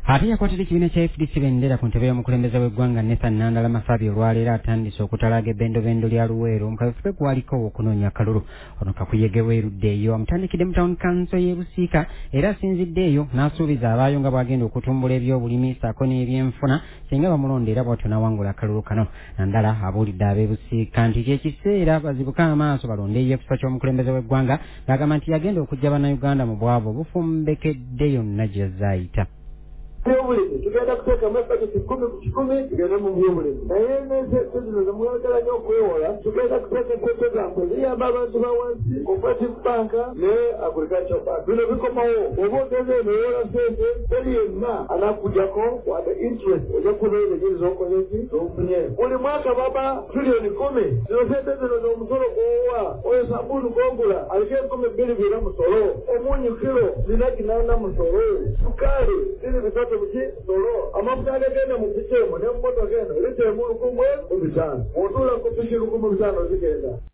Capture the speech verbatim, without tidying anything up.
Ate yakwatira ekibiina kya F D C bendera ku ntebe y'omukulembeze w'eggwanga Nathan Nandala Masabi olwaleero atandise okutalaaga ebbendobendo lya Luweero mu kaweefube gwaliko okunoonya akalulu. Ono kakuyege erudde eyo amutandikidde mu Town Council y'e Busiika era asinzidde eyo n'asuubiza abaayo nga bw'agenda okutumbula ebyobulimi ssaako n'ebyenfuna singa bamulonda era bw'atyo n'awangula akalulu kano. Nandala abuulidde ab'e Busiika nti ky'ekiseera bazibuke amaaso balonde ekifo ky'omukulembeze w'eggwanga ng'agamba nti yagenda okuggya bannayuganda mu bwavu bufumbekedde yonna gy'azze ayita. Byobulimi tugenda kuteeka amasaji kikumi ku kikumi tugende mu byobulimi naye nezino zemwagala nnyo okwewola tugenda kuteeka empeke zange ziyamba abantu ba wansi cooperative bank ne agriculture bank bino bikomawo oba ogeze newola sente teri yenna anakugjako wade interest ojja kunoera enyiriza okoleki ofunye buli mwaka baba tuliyoni kumi zino sente zino n'omusolo gwowa oyo sabuni gongula aliko enkumi bbiri bira musolo omunyu kiro zina kinaana musolo sukaali ziri bisatu buki solo amafuta agagenda mu kitemo ne mmotoka eno lita emu lukumwe mu bitano otuula ku piki lukumu bitano zigenda